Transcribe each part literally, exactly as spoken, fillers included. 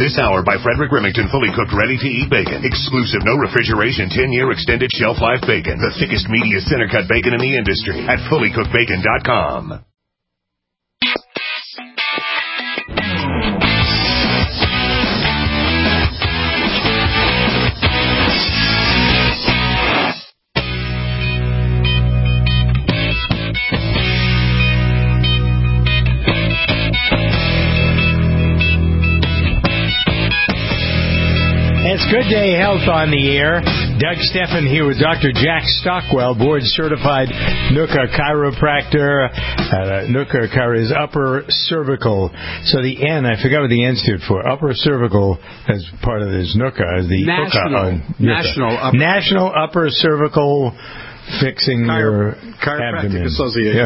This hour by Frederick Remington, fully cooked, ready-to-eat bacon. Exclusive, no refrigeration, ten-year extended shelf life bacon. The thickest, meatiest, center-cut bacon in the industry at fully cooked bacon dot com. It's Good Day Health on the air. Doug Steffen here with Doctor Jack Stockwell, board-certified N U C A chiropractor. Uh, N U C A chiro is upper cervical. So the N, I forgot what the N stood for. Upper cervical as part of this N U C A. The National, on National, upper. National Upper Cervical Fixing Chiro- Your Chiropractic Abdomen. Association.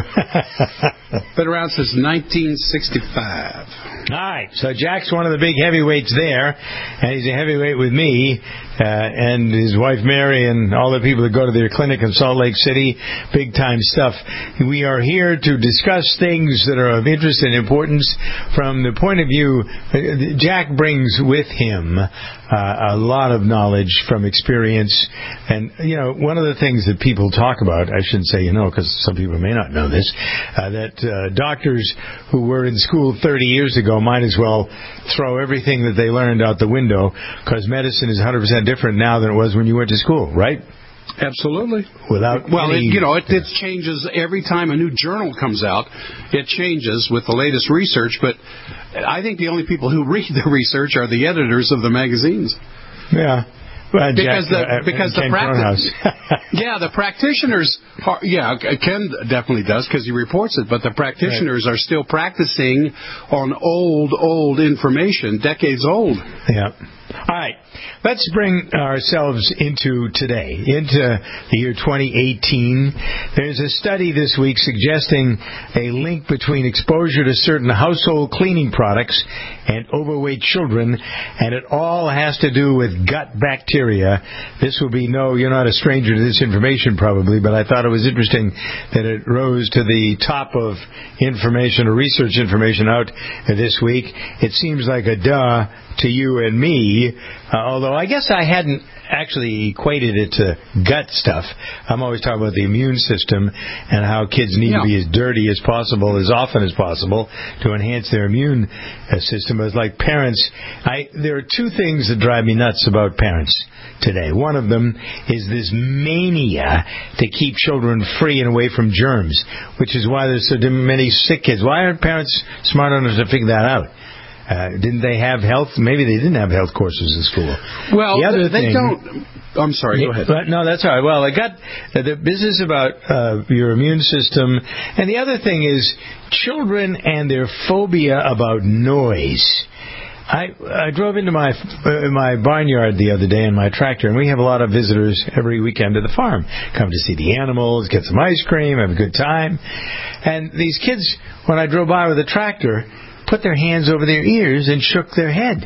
Yeah. Been around since nineteen sixty-five. All right, so Jack's one of the big heavyweights there, and he's a heavyweight with me, uh, and his wife Mary, and all the people that go to their clinic in Salt Lake City, big-time stuff. We are here to discuss things that are of interest and importance from the point of view. Uh, Jack brings with him uh, a lot of knowledge from experience, and, you know, one of the things that people talk about, I shouldn't say, you know, because some people may not know this, uh, that uh, doctors who were in school thirty years ago might as well throw everything that they learned out the window, because medicine is one hundred percent different now than it was when you went to school, right? Absolutely. Without well, any, it, you know, it, it changes every time a new journal comes out. It changes with the latest research, but I think the only people who read the research are the editors of the magazines. Yeah. Well, because Jack, the uh, because the Ken practice, yeah, the practitioners, are, yeah, Ken definitely does because he reports it. But the practitioners right. are still practicing on old, old information, decades old. Yeah. All right. Let's bring ourselves into today, into the year twenty eighteen. There's a study this week suggesting a link between exposure to certain household cleaning products and overweight children, and it all has to do with gut bacteria. This will be no, you're not a stranger to this information probably, but I thought it was interesting that it rose to the top of information or research information out this week. It seems like a duh to you and me, uh, although I guess I hadn't actually equated it to gut stuff. I'm always talking about the immune system and how kids need yeah. to be as dirty as possible, as often as possible, to enhance their immune uh, system. As like parents, I, there are two things that drive me nuts about parents today. One of them is this mania to keep children free and away from germs, which is why there's so many sick kids. Why aren't parents smart enough to figure that out? Uh, didn't they have health? Maybe they didn't have health courses in school. Well, the other they thing, don't. I'm sorry, yeah, go ahead. But no, that's all right. Well, I got uh, the business about uh, your immune system. And the other thing is children and their phobia about noise. I I drove into my uh, my barnyard the other day in my tractor, and we have a lot of visitors every weekend to the farm. Come to see the animals, get some ice cream, have a good time. And these kids, when I drove by with the tractor, put their hands over their ears and shook their head.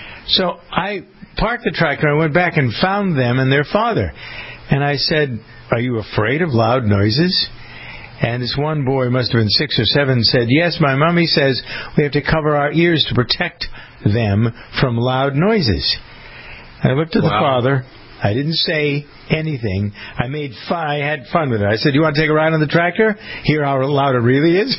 So I parked the tractor, I went back and found them and their father. And I said, "Are you afraid of loud noises?" And this one boy, must have been six or seven, said, "Yes, my mommy says we have to cover our ears to protect them from loud noises." I looked at wow. the father. I didn't say anything. I made fun. I had fun with it. I said, "You want to take a ride on the tractor? Hear how loud it really is?"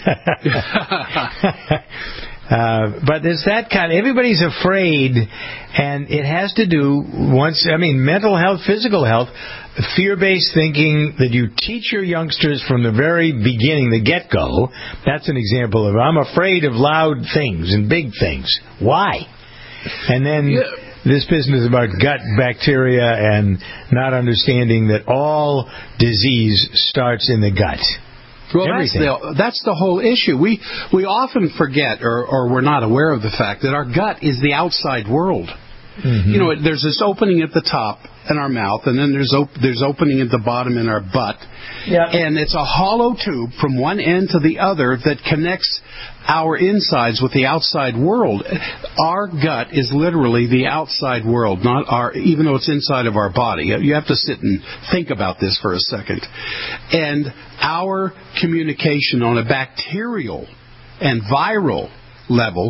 Uh, but there's that kind of, everybody's afraid, and it has to do, once, I mean, mental health, physical health, fear-based thinking that you teach your youngsters from the very beginning, the get-go. That's an example of, I'm afraid of loud things and big things. Why? And then yeah. this business about gut bacteria and not understanding that all disease starts in the gut. Well, that's the, that's the whole issue. We we often forget, or, or we're not aware of the fact that our gut is the outside world. Mm-hmm. You know, there's this opening at the top in our mouth, and then there's op- there's opening at the bottom in our butt. Yeah. And it's a hollow tube from one end to the other that connects our insides with the outside world. Our gut is literally the outside world, not our, even though it's inside of our body. You have to sit and think about this for a second. And our communication on a bacterial and viral level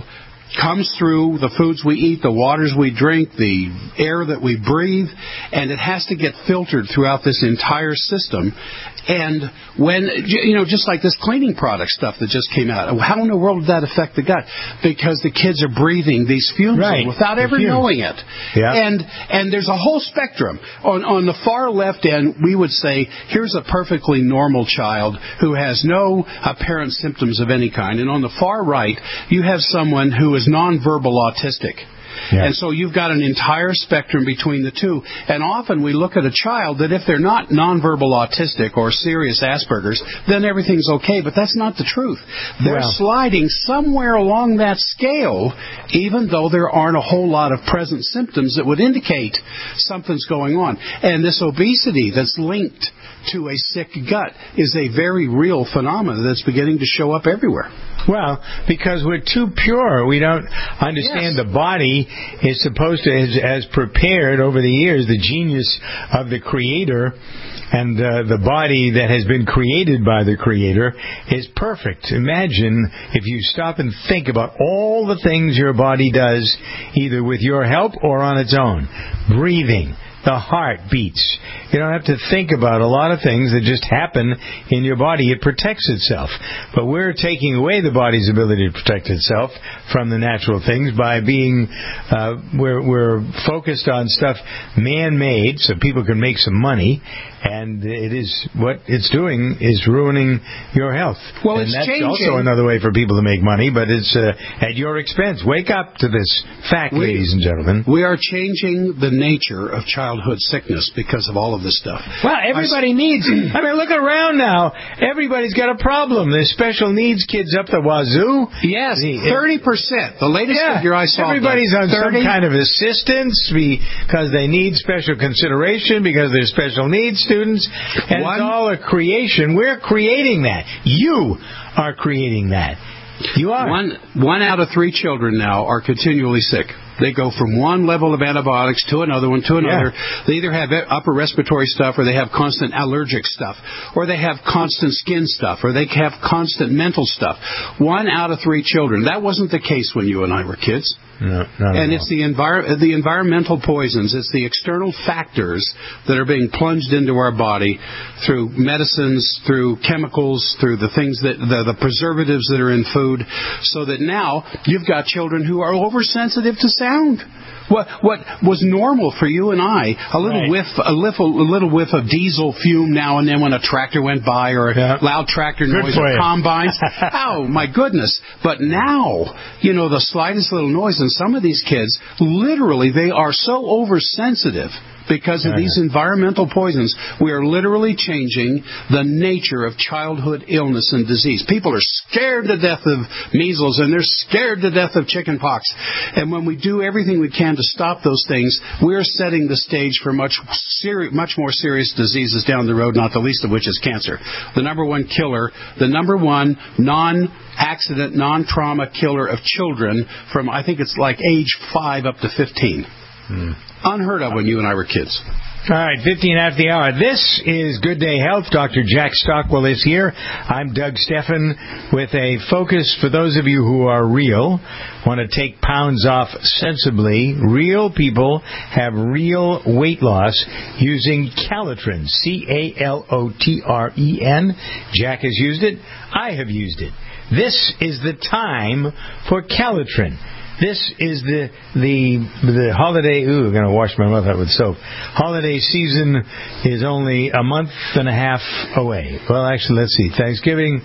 comes through the foods we eat, the waters we drink, the air that we breathe, and it has to get filtered throughout this entire system. And when, you know, just like this cleaning product stuff that just came out, how in the world did that affect the gut? Because the kids are breathing these fumes right. in without the ever fumes. knowing it. Yeah. And and there's a whole spectrum. On on the far left end, we would say, here's a perfectly normal child who has no apparent symptoms of any kind. And on the far right, you have someone who is nonverbal autistic. Yeah. And so you've got an entire spectrum between the two. And often we look at a child that if they're not nonverbal autistic or serious Asperger's, then everything's okay. But that's not the truth. They're well. sliding somewhere along that scale, even though there aren't a whole lot of present symptoms that would indicate something's going on. And this obesity that's linked to a sick gut is a very real phenomenon that's beginning to show up everywhere. Well, because we're too pure. We don't understand yes. the body is supposed to, as, as prepared over the years, the genius of the Creator and uh, the body that has been created by the Creator is perfect. Imagine if you stop and think about all the things your body does, either with your help or on its own. Breathing. The heart beats. You don't have to think about a lot of things that just happen in your body. It protects itself. But we're taking away the body's ability to protect itself from the natural things by being, uh, we're, we're focused on stuff man-made so people can make some money. And it is, what it's doing is ruining your health. Well, and it's that's changing. also another way for people to make money, but it's uh, at your expense. Wake up to this fact, we, ladies and gentlemen. We are changing the nature of childhood sickness because of all of this stuff. Well, everybody I, needs. I mean, look around now. Everybody's got a problem. There's special needs kids up the wazoo. Yes, thirty percent. The latest yeah, figure I saw. Everybody's on thirty some kind of assistance because they need special consideration because they're special needs students. And One, it's all a creation. We're creating that. You are creating that. You are. One, one out of three children now are continually sick. They go from one level of antibiotics to another one to another. Yeah. They either have upper respiratory stuff or they have constant allergic stuff or they have constant skin stuff or they have constant mental stuff. One out of three children. That wasn't the case when you and I were kids. No, not and at it's all. the, envir- the environmental poisons. It's the external factors that are being plunged into our body through medicines, through chemicals, through the things that the, the preservatives that are in food, so that now you've got children who are oversensitive to sound. What what was normal for you and I, a little right. whiff, a little, a little whiff of diesel fume now and then when a tractor went by, or a yeah. loud tractor Good noise, or combines. Oh my goodness! But now, you know, the slightest little noise, and some of these kids, literally, they are so oversensitive. Because of these environmental poisons, we are literally changing the nature of childhood illness and disease. People are scared to death of measles, and they're scared to death of chicken pox. And when we do everything we can to stop those things, we're setting the stage for much seri- much more serious diseases down the road, not the least of which is cancer. The number one killer, the number one non-accident, non-trauma killer of children from, I think it's like age five up to fifteen. Hmm. Unheard of when you and I were kids. All right, fifteen after the hour. This is Good Day Health. Doctor Jack Stockwell is here. I'm Doug Steffen with a focus for those of you who are real, want to take pounds off sensibly. Real people have real weight loss using Calitrin, C A L O T R E N. Jack has used it. I have used it. This is the time for Calitrin. This is the the the holiday. Ooh, I'm going to wash my mouth out with soap. Holiday season is only a month and a half away. Well, actually, let's see. Thanksgiving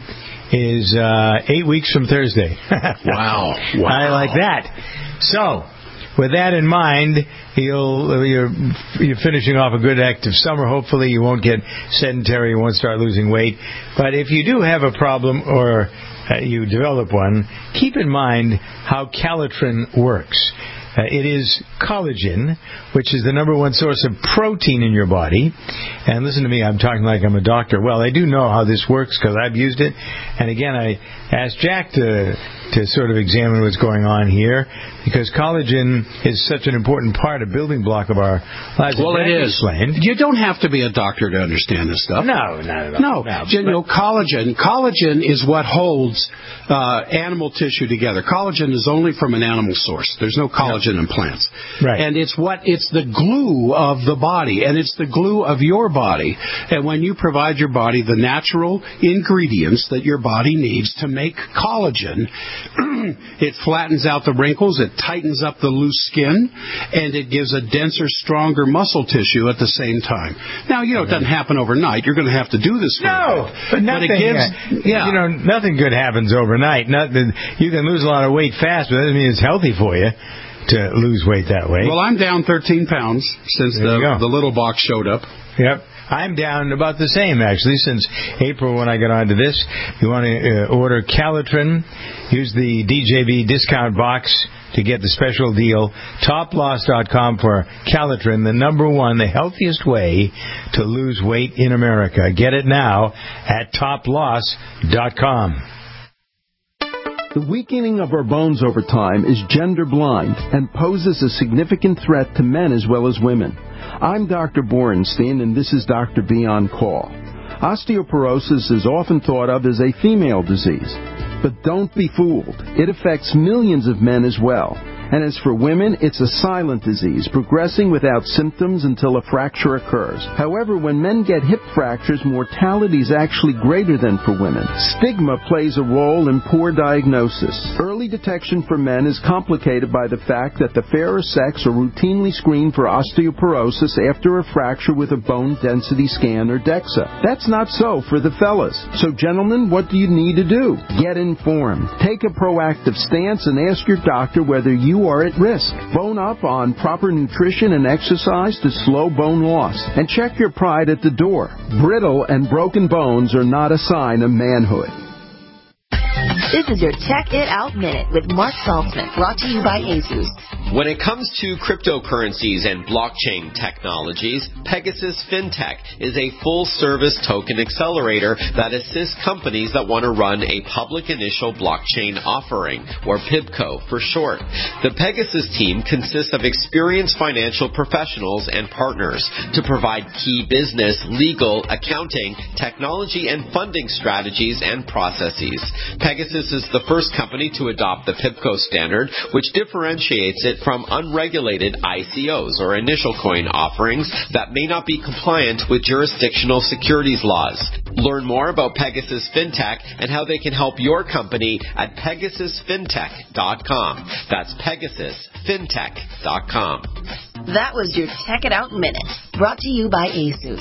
is uh, eight weeks from Thursday. Wow! Wow! I like that. So, with that in mind, you'll you're you're finishing off a good active summer. Hopefully, you won't get sedentary. You won't start losing weight. But if you do have a problem or Uh, you develop one, keep in mind how Calitrin works. Uh, it is collagen, which is the number one source of protein in your body. And listen to me, I'm talking like I'm a doctor. Well, I do know how this works because I've used it. And again, I asked Jack to to sort of examine what's going on here, because collagen is such an important part, a building block of our lives. Well, it is. Explained. You don't have to be a doctor to understand this stuff. No, not at all. No, no you know, collagen. Collagen is what holds uh, animal tissue together. Collagen is only from an animal source. There's no collagen yeah. in plants. Right. And it's what it's the glue of the body, and it's the glue of your body. And when you provide your body the natural ingredients that your body needs to make collagen, it flattens out the wrinkles, it tightens up the loose skin, and it gives a denser, stronger muscle tissue at the same time. Now, you know, it doesn't happen overnight. You're going to have to do this for no, a bit. but nothing. But it gives, uh, yeah. You know, nothing good happens overnight. Nothing. You can lose a lot of weight fast, but that doesn't mean it's healthy for you to lose weight that way. Well, I'm down thirteen pounds since the, the little box showed up. Yep. I'm down about the same, actually, since April when I got onto this. If you want to uh, order Calitrin, use the D J V discount box to get the special deal. Top Loss dot com for Calitrin, the number one, the healthiest way to lose weight in America. Get it now at Top Loss dot com. The weakening of our bones over time is gender blind and poses a significant threat to men as well as women. I'm Doctor Borenstein, and this is Doctor B on Call. Osteoporosis is often thought of as a female disease, but don't be fooled. It affects millions of men as well. And as for women, it's a silent disease, progressing without symptoms until a fracture occurs. However, when men get hip fractures, mortality is actually greater than for women. Stigma plays a role in poor diagnosis. Early detection for men is complicated by the fact that the fairer sex are routinely screened for osteoporosis after a fracture with a bone density scan or DEXA. That's not so for the fellas. So, gentlemen, what do you need to do? Get informed. Take a proactive stance and ask your doctor whether you You are at risk. Bone up on proper nutrition and exercise to slow bone loss. And check your pride at the door. Brittle and broken bones are not a sign of manhood. This is your Check It Out Minute with Mark Saltzman, brought to you by ASUS. When it comes to cryptocurrencies and blockchain technologies, Pegasus FinTech is a full-service token accelerator that assists companies that want to run a public initial blockchain offering, or P I B C O for short. The Pegasus team consists of experienced financial professionals and partners to provide key business, legal, accounting, technology, and funding strategies and processes. Pegasus is the first company to adopt the P I B C O standard, which differentiates it from unregulated I C Os, or initial coin offerings, that may not be compliant with jurisdictional securities laws. Learn more about Pegasus FinTech and how they can help your company at Pegasus Fintech dot com. That's Pegasus Fintech dot com. That was your Check It Out Minute, brought to you by ASUS.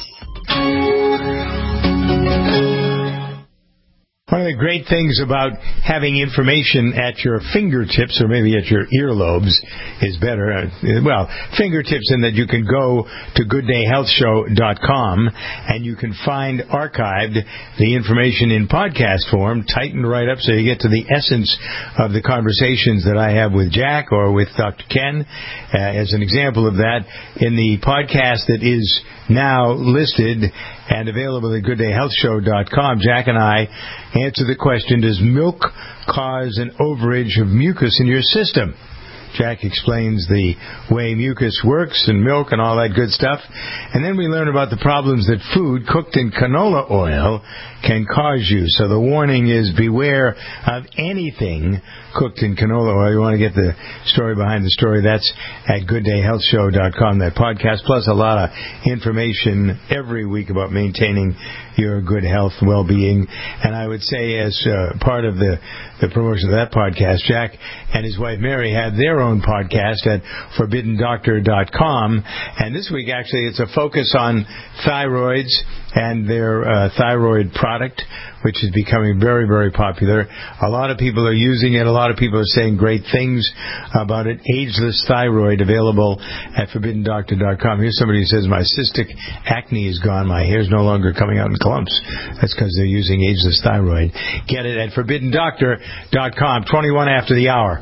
One of the great things about having information at your fingertips, or maybe at your earlobes, is better. Uh, well, fingertips in that you can go to good day health show dot com and you can find archived the information in podcast form, tightened right up so you get to the essence of the conversations that I have with Jack or with Doctor Ken. Uh, as an example of that, in the podcast that is now listed and available at good day health show dot com, Jack and I answer the question, does milk cause an overage of mucus in your system? Jack explains the way mucus works and milk and all that good stuff. And then we learn about the problems that food cooked in canola oil can cause you. So the warning is beware of anything cooked in canola oil. You want to get the story behind the story, that's at good day health show dot com, that podcast, plus a lot of information every week about maintaining your good health, well-being. And I would say as uh, part of the, the promotion of that podcast, Jack and his wife Mary had their own podcast at forbidden doctor dot com. And this week, actually, it's a focus on thyroids and their uh, thyroid product, which is becoming very, very popular. A lot of people are using it. A lot of people are saying great things about it. Ageless Thyroid, available at forbidden doctor dot com. Here's somebody who says, my cystic acne is gone. My hair's no longer coming out in clumps. That's because they're using Ageless Thyroid. Get it at forbidden doctor dot com. twenty-one after the hour.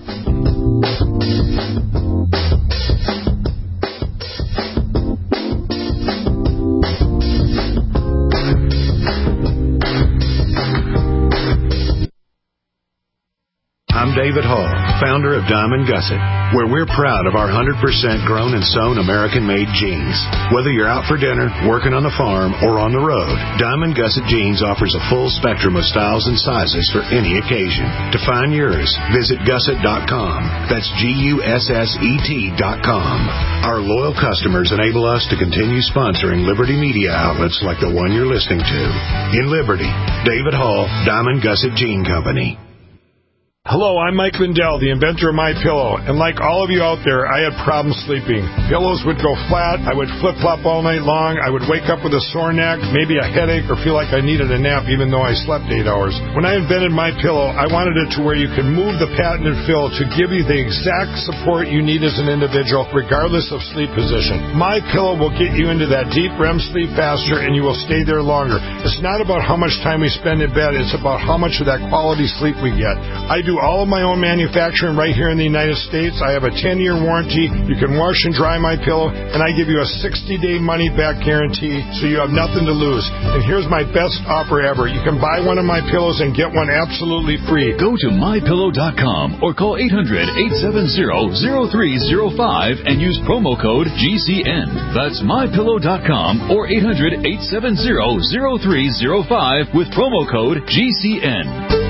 I'm David Hall, founder of Diamond Gusset, where we're proud of our one hundred percent grown and sewn American-made jeans. Whether you're out for dinner, working on the farm, or on the road, Diamond Gusset Jeans offers a full spectrum of styles and sizes for any occasion. To find yours, visit gusset dot com. That's G U S S E T dot com. Our loyal customers enable us to continue sponsoring Liberty media outlets like the one you're listening to. In Liberty, David Hall, Diamond Gusset Jean Company. Hello, I'm Mike Lindell, the inventor of MyPillow, and like all of you out there, I had problems sleeping. Pillows would go flat, I would flip-flop all night long, I would wake up with a sore neck, maybe a headache, or feel like I needed a nap even though I slept eight hours. When I invented MyPillow, I wanted it to where you could move the patented fill to give you the exact support you need as an individual, regardless of sleep position. MyPillow will get you into that deep R E M sleep faster, and you will stay there longer. It's not about how much time we spend in bed, it's about how much of that quality sleep we get. I do all of my own manufacturing right here in the United States. I have a ten-year warranty. You can wash and dry my pillow, and I give you a sixty-day money-back guarantee, so you have nothing to lose. And here's my best offer ever. You can buy one of my pillows and get one absolutely free. Go to my pillow dot com or call eight hundred, eight seven zero, zero three zero five and use promo code G C N. That's my pillow dot com or eight hundred, eight seven zero, zero three zero five with promo code G C N.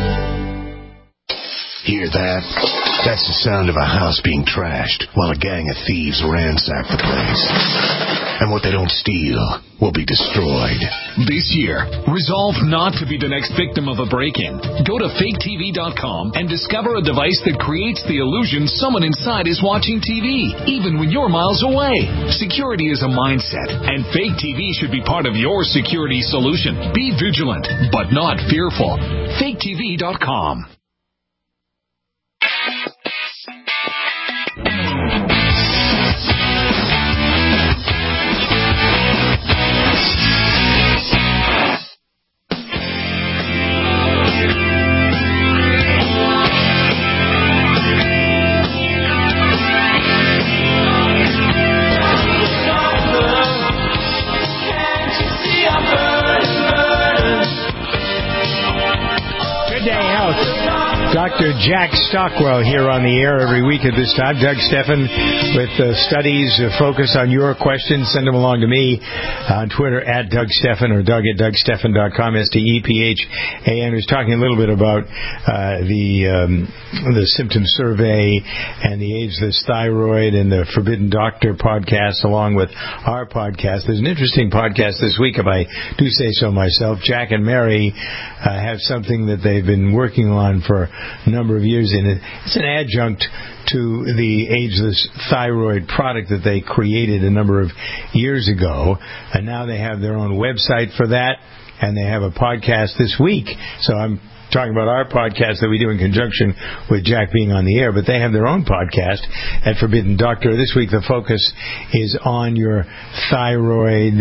Hear that? That's the sound of a house being trashed while a gang of thieves ransack the place. And what they don't steal will be destroyed. This year, resolve not to be the next victim of a break-in. Go to fake T V dot com and discover a device that creates the illusion someone inside is watching T V, even when you're miles away. Security is a mindset, and Fake T V should be part of your security solution. Be vigilant, but not fearful. fake T V dot com. Doctor Jack Stockwell here on the air every week at this time. Doug Steffen with uh, studies uh, focus on your questions. Send them along to me on Twitter at Doug Steffen or Doug at Doug Steffen dot com. S T E P H A N. Who's talking a little bit about uh, the um, the symptom survey and the Ageless Thyroid and the Forbidden Doctor podcast, along with our podcast. There's an interesting podcast this week, if I do say so myself. Jack and Mary uh, have something that they've been working on for a number of years, and it's an adjunct to the Ageless Thyroid product that they created a number of years ago, and now they have their own website for that, and they have a podcast this week. So I'm talking about our podcast that we do in conjunction with Jack being on the air, but they have their own podcast at Forbidden Doctor. This week the focus is on your thyroid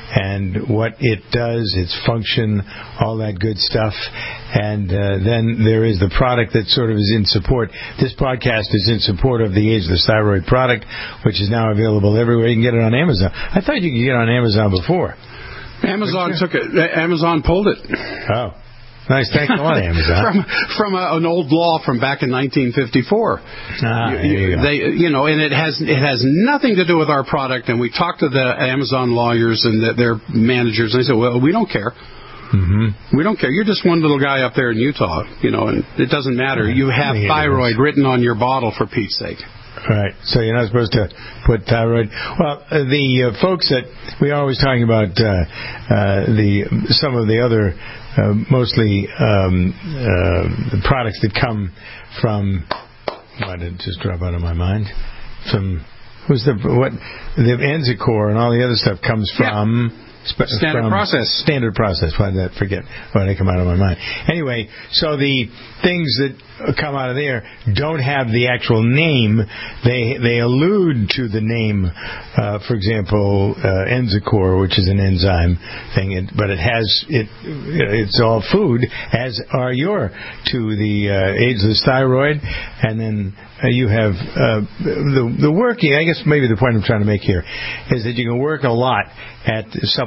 and what it does, its function, all that good stuff. And uh, then there is the product that sort of is in support. This podcast is in support of the Ageless Thyroid product, which is now available everywhere. You can get it on Amazon. I thought you could get it on Amazon before. Amazon took it. Amazon pulled it. Oh. Nice, thanks a lot, Amazon. from from a, an old law from back in nineteen fifty-four. Ah, you, you, they, you know, and it has it has nothing to do with our product. And we talked to the Amazon lawyers and the, their managers, and they said, "Well, we don't care. Mm-hmm. We don't care. You're just one little guy up there in Utah, you know, and it doesn't matter. You have thyroid written on your bottle, for Pete's sake." Right, so you're not supposed to put thyroid. Well, uh, the uh, folks that we are always talking about, uh, uh, the some of the other, uh, mostly um, uh, products that come from. Why did it just drop out of my mind? From who's the what the Enzicor and all the other stuff comes from. Yeah. Sp- standard from process. Standard process. Why did that forget? Why did it come out of my mind? Anyway, so the things that come out of there don't have the actual name. They they allude to the name. Uh, for example, uh, Enzicor, which is an enzyme thing, it, but it has it. It's all food, as are your to the uh, Ageless Thyroid, and then uh, you have uh, the the working. I guess maybe the point I'm trying to make here is that you can work a lot at supplementing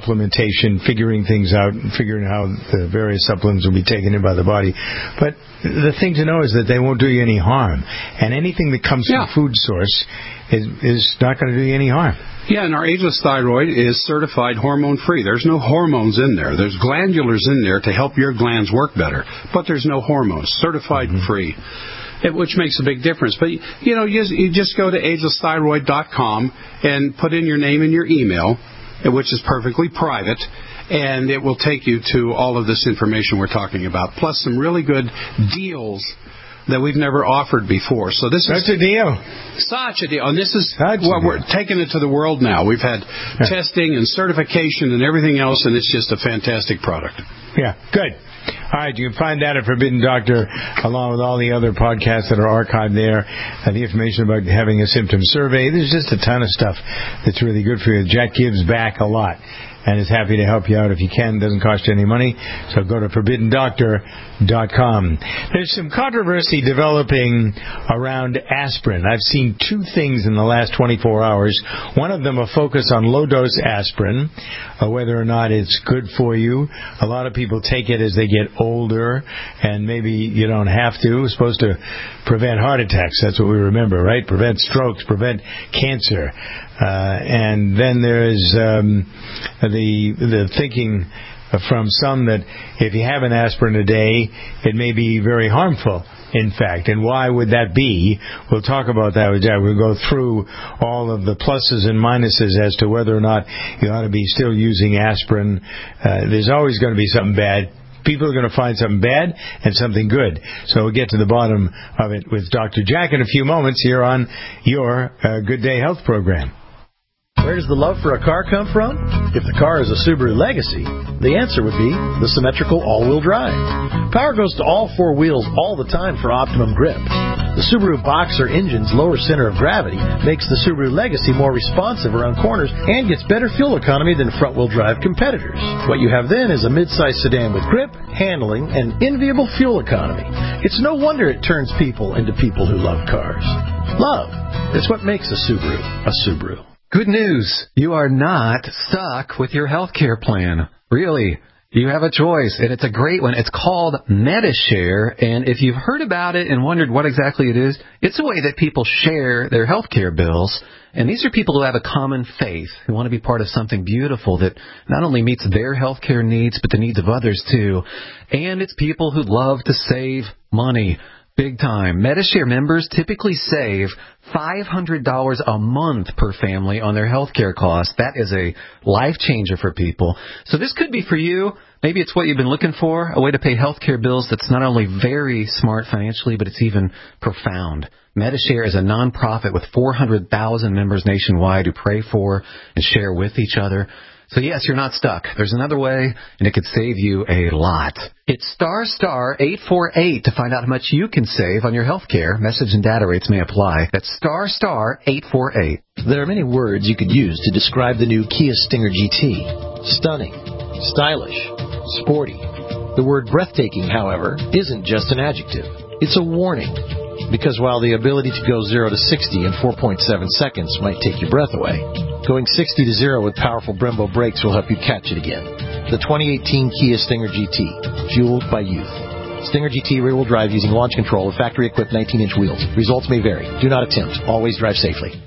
supplementation, figuring things out, and figuring how the various supplements will be taken in by the body. But the thing to know is that they won't do you any harm. And anything that comes yeah. from food source is, is not going to do you any harm. Yeah, and our Ageless Thyroid is certified hormone-free. There's no hormones in there. There's glandulars in there to help your glands work better, but there's no hormones. Certified mm-hmm. free, it, which makes a big difference. But, you know, you, you just go to ageless thyroid dot com and put in your name and your email, which is perfectly private, and it will take you to all of this information we're talking about, plus some really good deals that we've never offered before. So this Such is a deal. Such a deal. And this is Such what we're taking it to the world now. We've had yeah. testing and certification and everything else, and it's just a fantastic product. Yeah, good. All right, you can find that at Forbidden Doctor, along with all the other podcasts that are archived there, and the information about having a symptom survey. There's just a ton of stuff that's really good for you. Jack gives back a lot and is happy to help you out if you can. It doesn't cost you any money, so go to forbidden doctor dot com. There's some controversy developing around aspirin. I've seen two things in the last twenty-four hours. One of them a focus on low-dose aspirin, uh, whether or not it's good for you. A lot of people take it as they get older, and maybe you don't have to. It's supposed to prevent heart attacks. That's what we remember, right? Prevent strokes, prevent cancer. Uh, and then there's um, the the thinking from some that if you have an aspirin a day, it may be very harmful, in fact. And why would that be? We'll talk about that with Jack. We'll go through all of the pluses and minuses as to whether or not you ought to be still using aspirin. Uh, there's always going to be something bad. People are going to find something bad and something good. So we'll get to the bottom of it with Doctor Jack in a few moments here on your uh, Good Day Health program. Where does the love for a car come from? If the car is a Subaru Legacy, the answer would be the symmetrical all-wheel drive. Power goes to all four wheels all the time for optimum grip. The Subaru Boxer engine's lower center of gravity makes the Subaru Legacy more responsive around corners and gets better fuel economy than front-wheel drive competitors. What you have then is a mid-size sedan with grip, handling, and enviable fuel economy. It's no wonder it turns people into people who love cars. Love. It's what makes a Subaru a Subaru. Good news. You are not stuck with your health care plan. Really. You have a choice, and it's a great one. It's called Medi-Share, and if you've heard about it and wondered what exactly it is, it's a way that people share their health care bills. And these are people who have a common faith, who want to be part of something beautiful that not only meets their health care needs, but the needs of others, too. And it's people who love to save money. Big time. Medi-Share members typically save five hundred dollars a month per family on their health care costs. That is a life changer for people. So this could be for you. Maybe it's what you've been looking for, a way to pay health care bills that's not only very smart financially, but it's even profound. Medi-Share is a nonprofit with four hundred thousand members nationwide who pray for and share with each other. So yes, you're not stuck. There's another way, and it could save you a lot. It's star star eight four eight to find out how much you can save on your health care. Message and data rates may apply. That's star star eight four eight. There are many words you could use to describe the new Kia Stinger G T. Stunning, stylish, sporty. The word breathtaking, however, isn't just an adjective. It's a warning. Because while the ability to go zero to sixty in four point seven seconds might take your breath away, going sixty to zero with powerful Brembo brakes will help you catch it again. The twenty eighteen Kia Stinger G T, fueled by youth. Stinger G T rear-wheel drive using launch control with factory-equipped nineteen-inch wheels. Results may vary. Do not attempt. Always drive safely.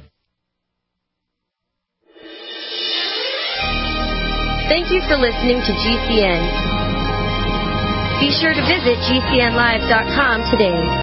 Thank you for listening to G C N. Be sure to visit G C N live dot com today.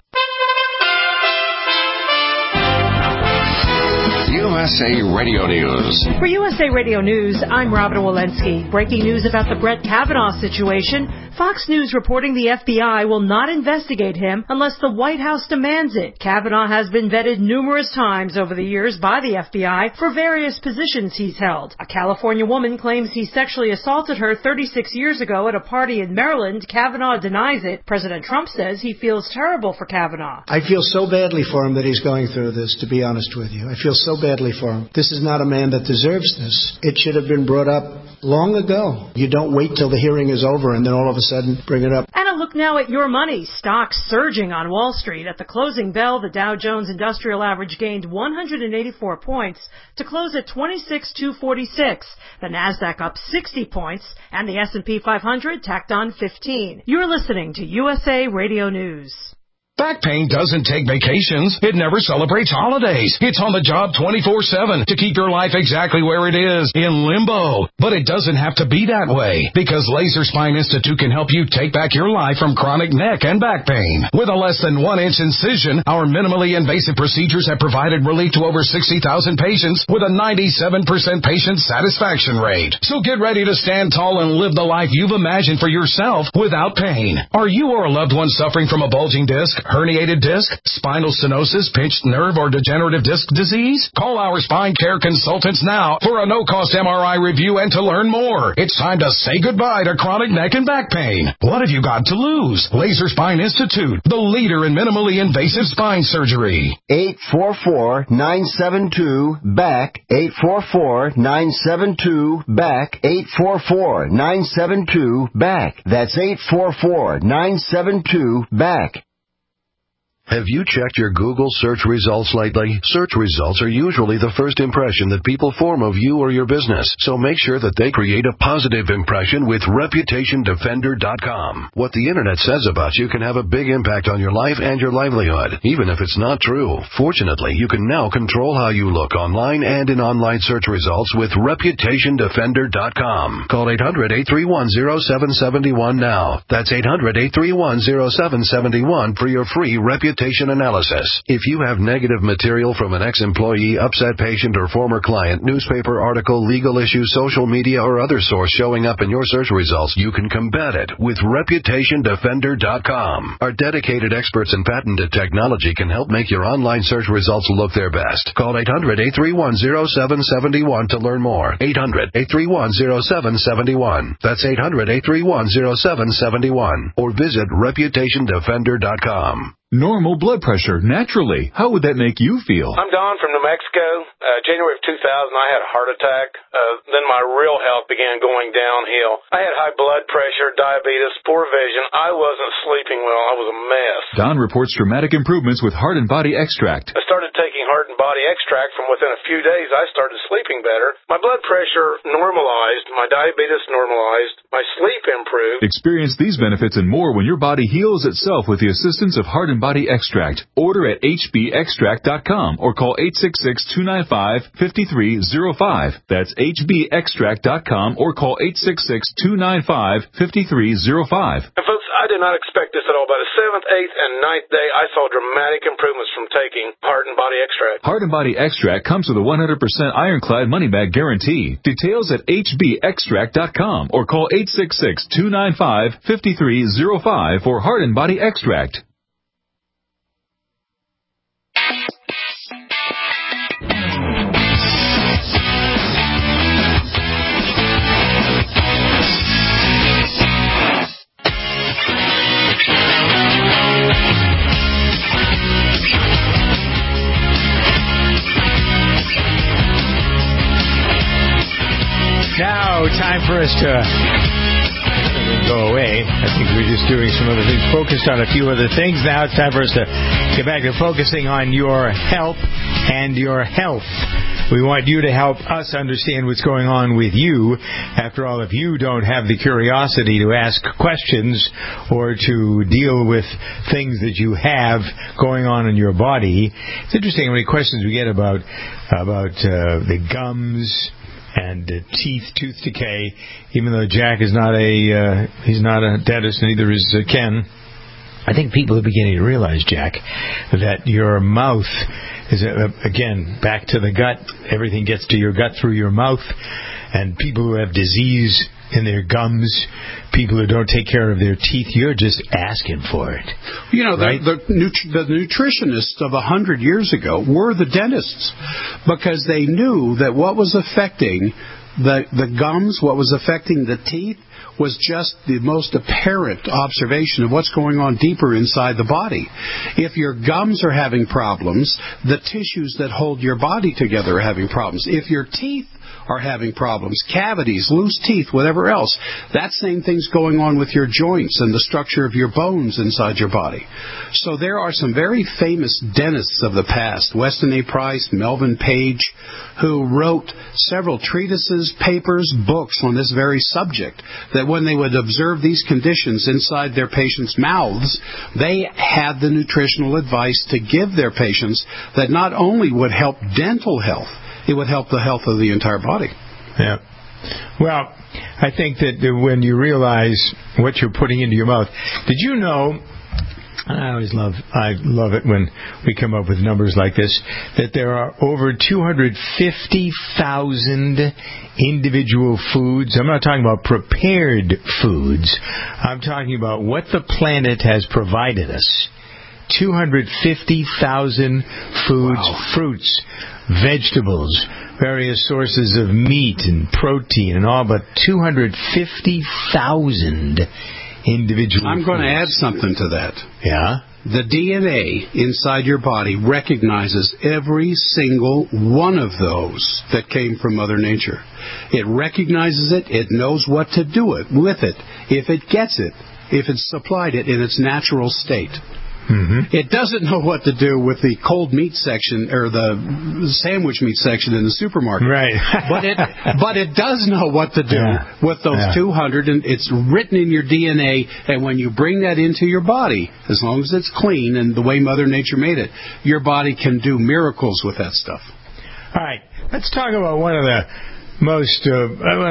U S A Radio News. For U S A Radio News, I'm Robin Walensky. Breaking news about the Brett Kavanaugh situation. Fox News reporting the F B I will not investigate him unless the White House demands it. Kavanaugh has been vetted numerous times over the years by the F B I for various positions he's held. A California woman claims he sexually assaulted her thirty-six years ago at a party in Maryland. Kavanaugh denies it. President Trump says he feels terrible for Kavanaugh. I feel so badly for him that he's going through this, to be honest with you. I feel so badly for him. This is not a man that deserves this. It should have been brought up long ago. You don't wait till the hearing is over and then all of a sudden bring it up. And a look look now at your money. Stocks surging on Wall Street. At the closing bell, the Dow Jones Industrial Average gained one hundred eighty-four points to close at twenty-six thousand two hundred forty-six. The Nasdaq up sixty points, and the S and P five hundred tacked on fifteen. You're listening to U S A Radio News. Back pain doesn't take vacations. It never celebrates holidays. It's on the job twenty-four seven to keep your life exactly where it is, in limbo. But it doesn't have to be that way, because Laser Spine Institute can help you take back your life from chronic neck and back pain. With a less than one inch incision, our minimally invasive procedures have provided relief to over sixty thousand patients with a ninety-seven percent patient satisfaction rate. So get ready to stand tall and live the life you've imagined for yourself without pain. Are you or a loved one suffering from a bulging disc, herniated disc, spinal stenosis, pinched nerve, or degenerative disc disease? Call our spine care consultants now for a no-cost M R I review and to learn more. It's time to say goodbye to chronic neck and back pain. What have you got to lose? Laser Spine Institute, the leader in minimally invasive spine surgery. eight four four, nine seven two, B A C K, eight four four, nine seven two, B A C K, eight four four, nine seven two, B A C K. That's eight four four, nine seven two, B A C K. Have you checked your Google search results lately? Search results are usually the first impression that people form of you or your business, so make sure that they create a positive impression with Reputation Defender dot com. What the Internet says about you can have a big impact on your life and your livelihood, even if it's not true. Fortunately, you can now control how you look online and in online search results with Reputation Defender dot com. Call eight hundred, eight three one, zero seven seven one now. That's eight hundred, eight three one, zero seven seven one for your free Reputation analysis. If you have negative material from an ex-employee, upset patient, or former client, newspaper article, legal issue, social media, or other source showing up in your search results, you can combat it with Reputation Defender dot com. Our dedicated experts in patented technology can help make your online search results look their best. Call eight hundred, eight three one, zero seven seven one to learn more. eight hundred, eight three one, zero seven seven one. That's eight hundred, eight three one, zero seven seven one. Or visit Reputation Defender dot com. Normal blood pressure, naturally. How would that make you feel? I'm Don from New Mexico. Uh, January of two thousand, I had a heart attack. Uh, then my real health began going downhill. I had high blood pressure, diabetes, poor vision. I wasn't sleeping well. I was a mess. Don reports dramatic improvements with Heart and Body Extract. I started taking Heart and Body Extract. From within a few days, I started sleeping better. My blood pressure normalized. My diabetes normalized. My sleep improved. Experience these benefits and more when your body heals itself with the assistance of Heart and Body Extract. Order at H B extract dot com or call eight six six, two nine five, five three zero five. That's H B extract dot com or call eight six six, two nine five, five three zero five. And folks, I did not expect this at all. By the seventh, eighth, and ninth day, I saw dramatic improvements from taking Heart and Body Extract. Heart and Body Extract comes with a one hundred percent ironclad money-back guarantee. Details at H B extract dot com or call eight six six, two nine five, five three zero five for Heart and Body Extract. Now, time for us to go away. I think we're just doing some other things, focused on a few other things. Now it's time for us to get back to focusing on your health and your health. We want you to help us understand what's going on with you. After all, if you don't have the curiosity to ask questions or to deal with things that you have going on in your body, it's interesting how many questions we get about about uh, the gums and uh, teeth, tooth decay. Even though Jack is not a uh, he's not a dentist, neither is uh, Ken. I think people are beginning to realize, Jack, that your mouth is, uh, again, back to the gut. Everything gets to your gut through your mouth. And people who have disease in their gums, people who don't take care of their teeth, you're just asking for it. You know, right? the, the, nut- the nutritionists of a hundred years ago were the dentists, because they knew that what was affecting the, the gums, what was affecting the teeth, was just the most apparent observation of what's going on deeper inside the body. If your gums are having problems, the tissues that hold your body together are having problems. If your teeth are having problems. Cavities, loose teeth, whatever else. That same thing's going on with your joints and the structure of your bones inside your body. So there are some very famous dentists of the past, Weston A. Price, Melvin Page, who wrote several treatises, papers, books on this very subject, that when they would observe these conditions inside their patients' mouths, they had the nutritional advice to give their patients that not only would help dental health, it would help the health of the entire body. Yeah. Well, I think that when you realize what you're putting into your mouth, did you know, I always love I love it when we come up with numbers like this, that there are over two hundred fifty thousand individual foods. I'm not talking about prepared foods. I'm talking about what the planet has provided us. two hundred fifty thousand foods, wow. fruits, vegetables, various sources of meat and protein and all, but two hundred fifty thousand individual I'm foods. going to add something to that. Yeah? The D N A inside your body recognizes every single one of those that came from Mother Nature. It recognizes it. It knows what to do it with it if it gets it, if it's supplied it in its natural state. Mm-hmm. It doesn't know what to do with the cold meat section or the sandwich meat section in the supermarket. Right. but it but it does know what to do yeah. with those yeah. two hundred, and it's written in your D N A, and when you bring that into your body, as long as it's clean and the way Mother Nature made it, your body can do miracles with that stuff. All right. Let's talk about one of the most, uh,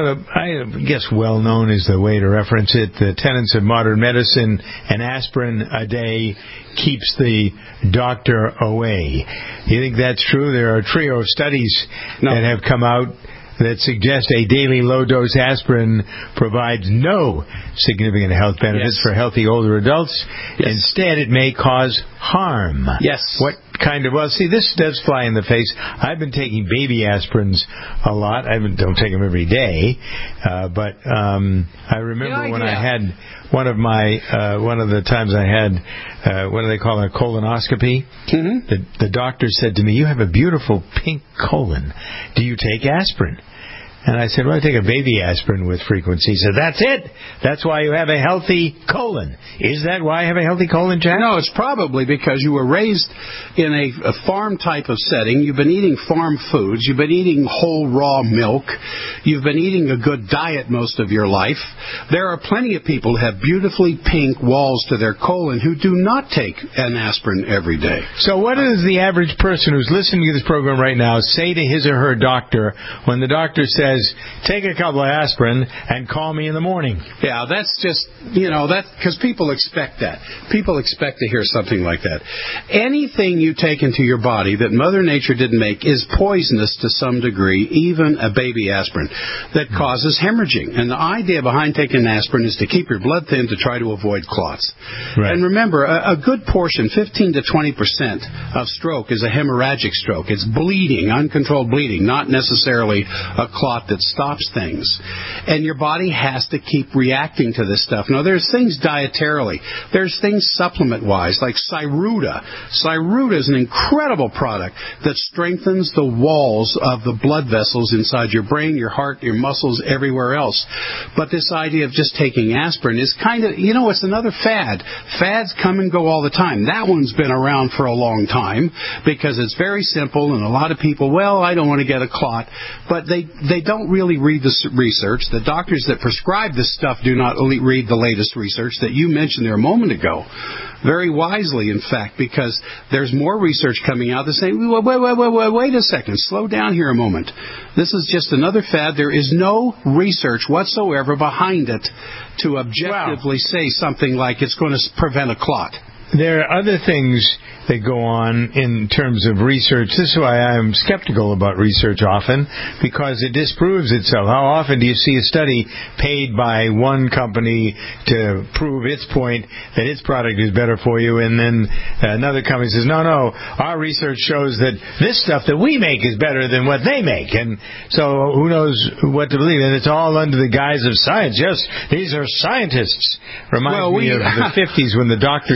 I guess well known is the way to reference it, the tenets of modern medicine. An aspirin a day keeps the doctor away. You think that's true? There are a trio of studies no. that have come out that suggest a daily low-dose aspirin provides no significant health benefits yes. for healthy older adults. Yes. Instead, it may cause harm. Yes. What kind of... Well, see, this does fly in the face. I've been taking baby aspirins a lot. I don't take them every day. Uh, but um, I remember when I had one of my... Uh, one of the times I had... Uh, what do they call it? A colonoscopy? Mm-hmm. The, the doctor said to me, "You have a beautiful pink colon. Do you take aspirin?" And I said, "Well, I take a baby aspirin with frequency." He said, "That's it. That's why you have a healthy colon." Is that why I have a healthy colon, Jack? No, it's probably because you were raised in a, a farm type of setting. You've been eating farm foods. You've been eating whole raw milk. You've been eating a good diet most of your life. There are plenty of people who have beautifully pink walls to their colon who do not take an aspirin every day. So what does the average person who's listening to this program right now say to his or her doctor when the doctor says, "Take a couple of aspirin and call me in the morning"? Yeah, that's just, you know, that because people expect that. People expect to hear something like that. Anything you take into your body that Mother Nature didn't make is poisonous to some degree, even a baby aspirin, that causes hemorrhaging. And the idea behind taking an aspirin is to keep your blood thin to try to avoid clots. Right. And remember, a, a good portion, fifteen to twenty percent of stroke is a hemorrhagic stroke. It's bleeding, uncontrolled bleeding, not necessarily a clot that stops things. And your body has to keep reacting to this stuff. Now, there's things dietarily. There's things supplement-wise, like Cyruta. Cyruta is an incredible product that strengthens the walls of the blood vessels inside your brain, your heart, your muscles, everywhere else. But this idea of just taking aspirin is kind of, you know, it's another fad. Fads come and go all the time. That one's been around for a long time because it's very simple, and a lot of people, well, I don't want to get a clot, but they, they don't really read the research. The doctors that prescribe this stuff do not read the latest research that you mentioned there a moment ago. Very wisely, in fact, because there's more research coming out that's saying, wait, wait, wait, wait, wait a second, slow down here a moment. This is just another fad. There is no research whatsoever behind it to objectively wow. say something like it's going to prevent a clot. There are other things that go on in terms of research. This is why I'm skeptical about research often, because it disproves itself. How often do you see a study paid by one company to prove its point that its product is better for you, and then another company says, no, no, our research shows that this stuff that we make is better than what they make. And so who knows what to believe. And it's all under the guise of science. Yes, these are scientists. Reminds well, we, me of the fifties when the doctors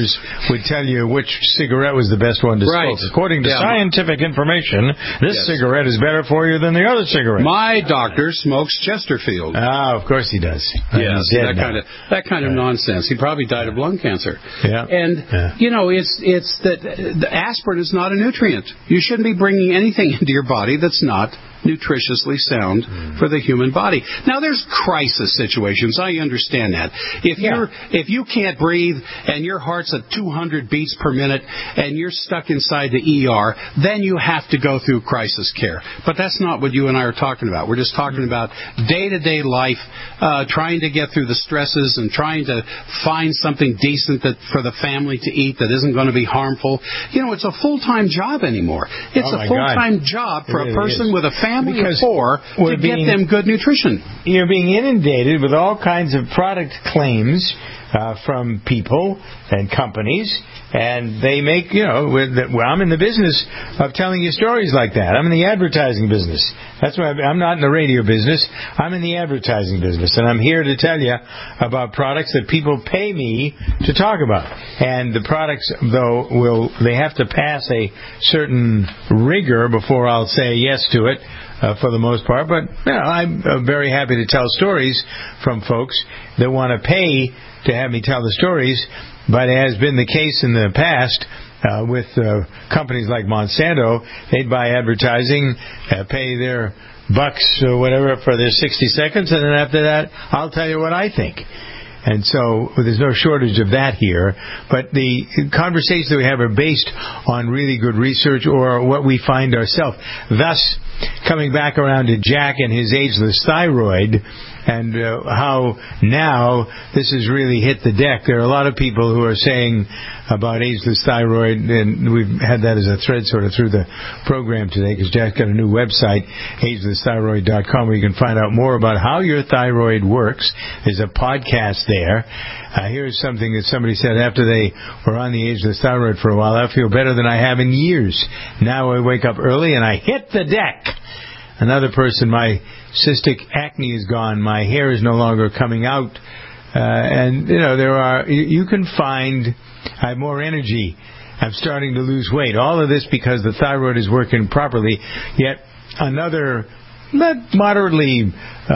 would tell you which cigarette was the best one to Right. smoke. According to Yeah. scientific information, this Yes. cigarette is better for you than the other cigarette. My doctor smokes Chesterfield. Ah, of course he does. Yes, He's dead that now. kind of that kind of nonsense. He probably died of lung cancer. Yeah. And Yeah. you know, it's it's that the aspirin is not a nutrient. You shouldn't be bringing anything into your body that's not nutritiously sound for the human body. Now, there's crisis situations. I understand that. If Yeah. you're if you can't breathe and your heart's at two hundred beats per minute and you're stuck inside the E R, then you have to go through crisis care. But that's not what you and I are talking about. We're just talking about day-to-day life, uh, trying to get through the stresses and trying to find something decent that for the family to eat that isn't going to be harmful. You know, it's a full-time job anymore. It's Oh, a my full-time God. job for It a really person is. with a family Because of four we're to get being- them good nutrition. You're being inundated with all kinds of product claims uh, from people and companies, and they make, you know, with the, well, I'm in the business of telling you stories like that. I'm in the advertising business. That's why I'm not in the radio business. I'm in the advertising business, and I'm here to tell you about products that people pay me to talk about. And the products, though, will they have to pass a certain rigor before I'll say yes to it. Uh, for the most part, but you know, I'm uh, very happy to tell stories from folks that want to pay to have me tell the stories, but it has been the case in the past uh, with uh, companies like Monsanto. They'd buy advertising, uh, pay their bucks or whatever for their sixty seconds, and then after that, I'll tell you what I think. And so well, there's no shortage of that here. But the conversations that we have are based on really good research or what we find ourselves. Thus, coming back around to Jack and his ageless thyroid and uh, how now this has really hit the deck. There are a lot of people who are saying about ageless thyroid, and we've had that as a thread sort of through the program today because Jack's got a new website, ageless thyroid dot com, where you can find out more about how your thyroid works. There's a podcast there. Uh, here's something that somebody said after they were on the ageless thyroid for a while. I feel better than I have in years. Now I wake up early and I hit the deck. Another person, my cystic acne is gone. My hair is no longer coming out. Uh, and, you know, there are, you, you can find, I have more energy. I'm starting to lose weight. All of this because the thyroid is working properly. Yet another not moderately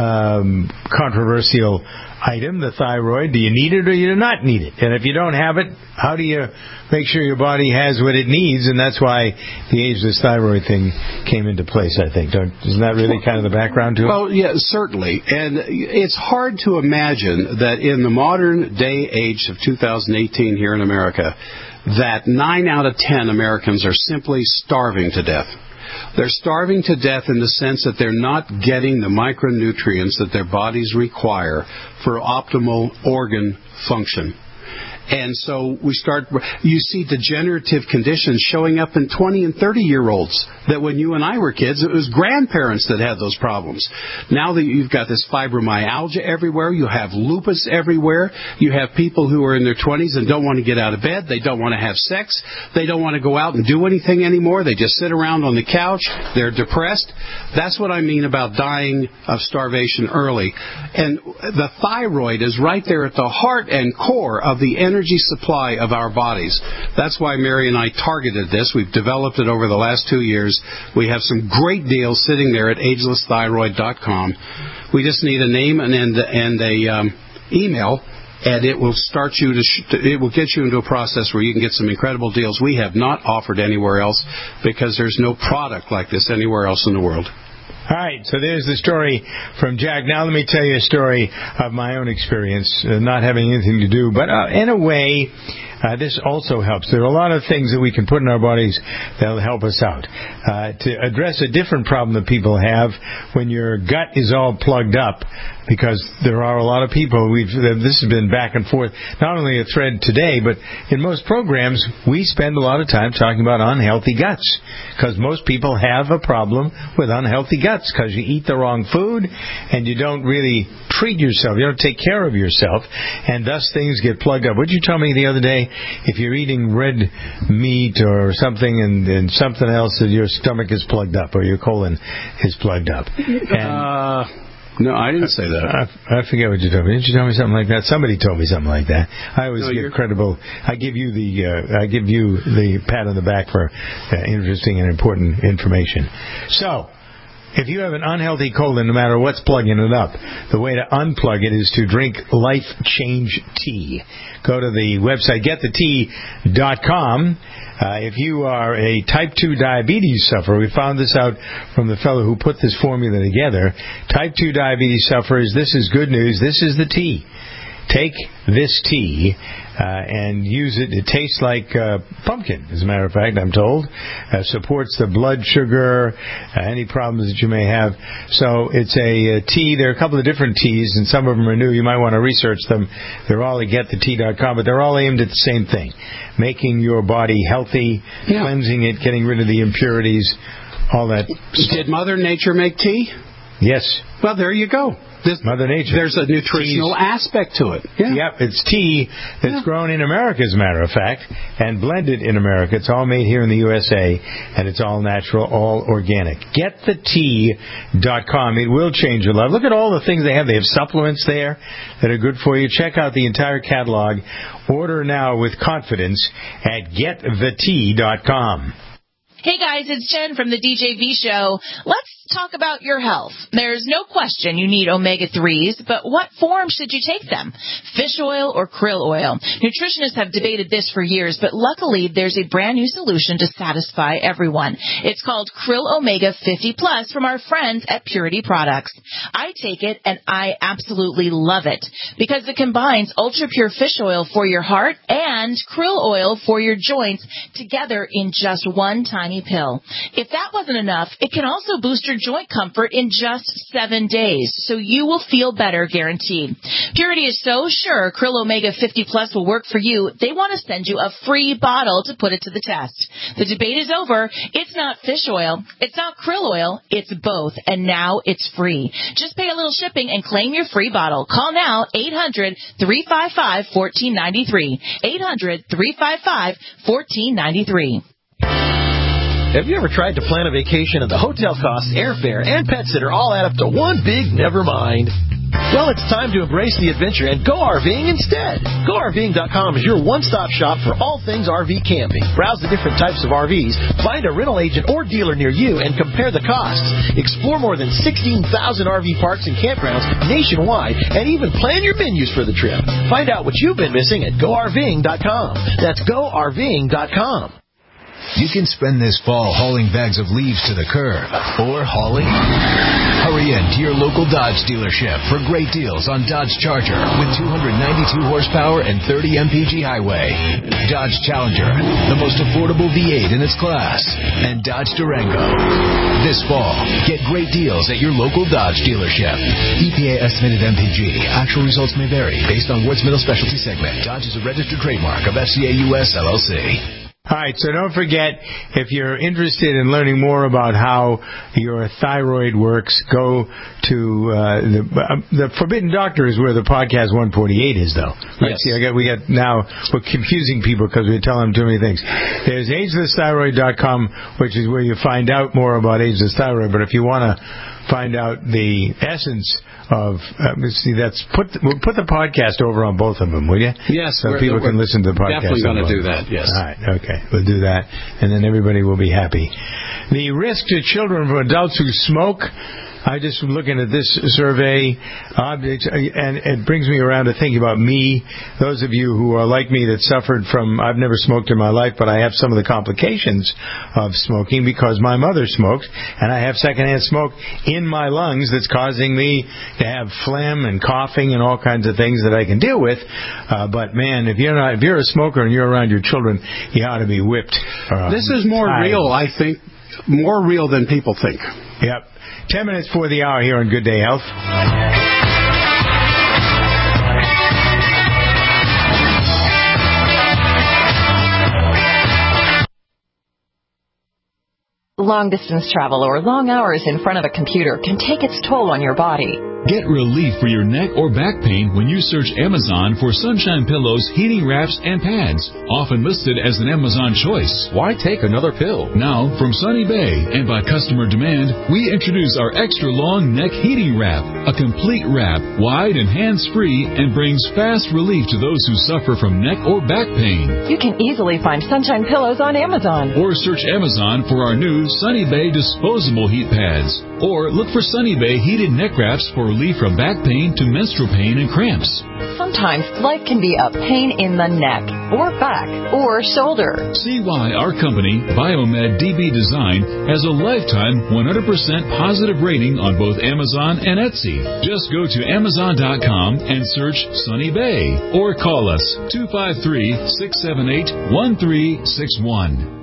um, controversial item, the thyroid. Do you need it or do you not need it? And if you don't have it, how do you make sure your body has what it needs? And that's why the ageless thyroid thing came into place, I think. Don't, isn't that really kind of the background to it? Well, yeah, certainly. And it's hard to imagine that in the modern day age of two thousand eighteen here in America, that nine out of ten Americans are simply starving to death. They're starving to death in the sense that they're not getting the micronutrients that their bodies require for optimal organ function. And so we start, you see degenerative conditions showing up in twenty and thirty-year-olds that when you and I were kids, it was grandparents that had those problems. Now that you've got this fibromyalgia everywhere, you have lupus everywhere, you have people who are in their twenties and don't want to get out of bed, they don't want to have sex, they don't want to go out and do anything anymore, they just sit around on the couch, they're depressed. That's what I mean about dying of starvation early. And the thyroid is right there at the heart and core of the energy supply of our bodies. That's why Mary and I targeted this. We've developed it over the last two years. We have some great deals sitting there at ageless thyroid dot com. We just need a name and and, and a um, email, and it will start you to sh- it will get you into a process where you can get some incredible deals we have not offered anywhere else because there's no product like this anywhere else in the world. All right, so there's the story from Jack. Now let me tell you a story of my own experience, uh, not having anything to do, but uh, in a way, uh, this also helps. There are a lot of things that we can put in our bodies that'll help us out. Uh, to address a different problem that people have when your gut is all plugged up, because there are a lot of people, we've this has been back and forth, not only a thread today, but in most programs, we spend a lot of time talking about unhealthy guts, because most people have a problem with unhealthy guts, because you eat the wrong food, and you don't really treat yourself, you don't take care of yourself, and thus things get plugged up. What did you tell me the other day? If you're eating red meat or something and, and something else, that your stomach is plugged up, or your colon is plugged up. And uh... No, I didn't say that. I, I forget what you told me. Didn't you tell me something like that? Somebody told me something like that. I always no, give credible. I give you the. Uh, I give you the pat on the back for uh, interesting and important information. So, if you have an unhealthy colon, no matter what's plugging it up, the way to unplug it is to drink Life Change Tea. Go to the website get the tea dot com. Uh, if you are a type two diabetes sufferer, we found this out from the fellow who put this formula together. Type two diabetes sufferers, this is good news. This is the tea. Take this tea uh, and use it. It tastes like uh, pumpkin, as a matter of fact, I'm told. Uh, supports the blood sugar, uh, any problems that you may have. So it's a, a tea. There are a couple of different teas, and some of them are new. You might want to research them. They're all at get the tea dot com, but they're all aimed at the same thing. Making your body healthy, yeah. cleansing it, getting rid of the impurities, all that. Did Mother Nature make tea? Yes. Well, there you go. This, Mother Nature. There's a nutritional Teas. aspect to it. Yeah. Yep, it's tea that's yeah. grown in America, as a matter of fact, and blended in America. It's all made here in the U S A, and it's all natural, all organic. get the tea dot com. It will change your life. Look at all the things they have. They have supplements there that are good for you. Check out the entire catalog. Order now with confidence at get the tea dot com. Hey guys, it's Jen from the D J V Show. Let's talk about your health. There's no question you need omega threes, but what form should you take them? Fish oil or krill oil? Nutritionists have debated this for years, but luckily there's a brand new solution to satisfy everyone. It's called Krill Omega fifty plus from our friends at Purity Products. I take it and I absolutely love it because it combines ultra pure fish oil for your heart and krill oil for your joints together in just one tiny pill. If that wasn't enough, it can also boost your joint comfort in just seven days, so you will feel better guaranteed. Purity is so sure Krill Omega fifty plus will work for you, they want to send you a free bottle to put it to the test. The debate is over. It's not fish oil, it's not krill oil, it's both, and now it's free. Just pay a little shipping and claim your free bottle. Call now, eight hundred, three five five, one four nine three, eight hundred, three five five, one four nine three. Have you ever tried to plan a vacation and the hotel costs, airfare, and pet sitter all add up to one big never mind? Well, it's time to embrace the adventure and go RVing instead. Go R V ing dot com is your one-stop shop for all things R V camping. Browse the different types of R Vs, find a rental agent or dealer near you, and compare the costs. Explore more than sixteen thousand R V parks and campgrounds nationwide, and even plan your menus for the trip. Find out what you've been missing at go R V ing dot com. That's go R V ing dot com. You can spend this fall hauling bags of leaves to the curb or hauling. Hurry in to your local Dodge dealership for great deals on Dodge Charger with two hundred ninety-two horsepower and thirty M P G highway, Dodge Challenger, the most affordable V eight in its class, and Dodge Durango. This fall, get great deals at your local Dodge dealership. E P A estimated M P G. Actual results may vary based on Ward's Middle Specialty segment. Dodge is a registered trademark of F C A U S L L C. All right, so don't forget, if you're interested in learning more about how your thyroid works, go to uh, the uh, the Forbidden Doctor is where the podcast one forty-eight is, though. Right? Yes. See, I got, we got now we're confusing people because we're telling them too many things. There's ageless thyroid dot com, which is where you find out more about ageless thyroid. But if you want to find out the essence of uh, see that's put we'll put the podcast over on both of them, will you? Yes, so people can listen to the podcast. Definitely going to do that. Yes. All right. Okay, we'll do that, and then everybody will be happy. The risk to children from adults who smoke. I just looking at this survey, objects, and it brings me around to thinking about me. Those of you who are like me that suffered from, I've never smoked in my life, but I have some of the complications of smoking because my mother smoked, and I have secondhand smoke in my lungs that's causing me to have phlegm and coughing and all kinds of things that I can deal with. Uh, but man, if you're not, if you're a smoker and you're around your children, you ought to be whipped. Um, this is more tied. real, I think, more real than people think. Yep. Ten minutes for the hour here on Good Day Health. Long-distance travel or long hours in front of a computer can take its toll on your body. Get relief for your neck or back pain when you search Amazon for Sunshine Pillows, heating wraps, and pads, often listed as an Amazon choice. Why take another pill? Now, from Sunny Bay, and by customer demand, we introduce our extra long neck heating wrap, a complete wrap, wide and hands-free, and brings fast relief to those who suffer from neck or back pain. You can easily find Sunshine Pillows on Amazon. Or search Amazon for our new Sunny Bay disposable heat pads. Or look for Sunny Bay heated neck wraps for relief from back pain to menstrual pain and cramps. Sometimes life can be a pain in the neck, or back, or shoulder. See why our company, Biomed D B Design, has a lifetime one hundred percent positive rating on both Amazon and Etsy. Just go to Amazon dot com and search Sunny Bay, or call us two five three, six seven eight, one three six one.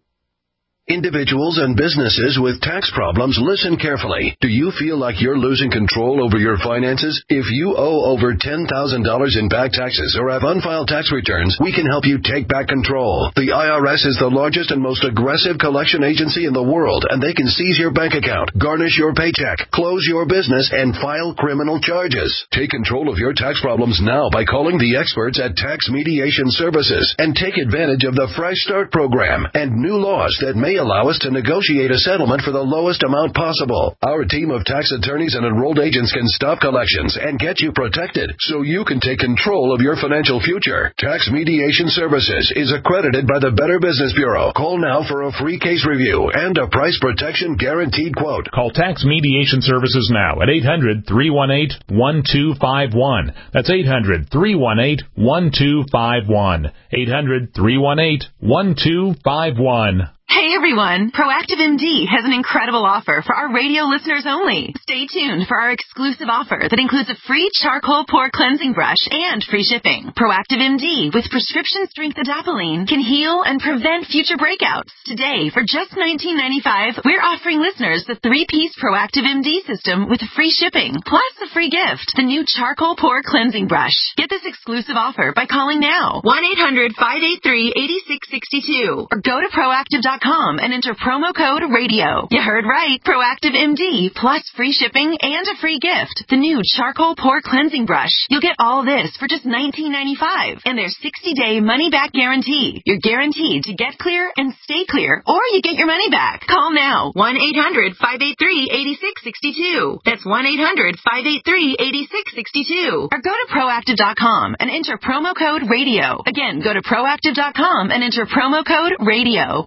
Individuals and businesses with tax problems, listen carefully. Do you feel like you're losing control over your finances? If you owe over ten thousand dollars in back taxes or have unfiled tax returns, we can help you take back control. The I R S is the largest and most aggressive collection agency in the world, and they can seize your bank account, garnish your paycheck, close your business, and file criminal charges. Take control of your tax problems now by calling the experts at Tax Mediation Services and take advantage of the Fresh Start program and new laws that may allow us to negotiate a settlement for the lowest amount possible. Our team of tax attorneys and enrolled agents can stop collections and get you protected so you can take control of your financial future. Tax Mediation Services is accredited by the Better Business Bureau. Call now for a free case review and a price protection guaranteed quote. Call Tax Mediation Services now at eight hundred, three one eight, one two five one. That's eight hundred, three one eight, one two five one. eight hundred, three one eight, one two five one. Hey everyone, Proactive M D has an incredible offer for our radio listeners only. Stay tuned for our exclusive offer that includes a free charcoal pore cleansing brush and free shipping. Proactive M D with prescription strength adapalene can heal and prevent future breakouts. Today, for just nineteen ninety-five dollars, we're offering listeners the three-piece Proactive M D system with free shipping, plus a free gift, the new charcoal pore cleansing brush. Get this exclusive offer by calling now, one eight hundred, five eight three, eight six six two, or go to proactive dot com and enter promo code radio. You heard right. Proactive M D plus free shipping and a free gift. The new charcoal pore cleansing brush. You'll get all this for just nineteen ninety-five dollars and their sixty day money back guarantee. You're guaranteed to get clear and stay clear, or you get your money back. Call now. one eight hundred, five eight three, eight six six two. That's one eight hundred, five eight three, eight six six two. Or go to proactive dot com and enter promo code radio. Again, go to proactive dot com and enter promo code radio.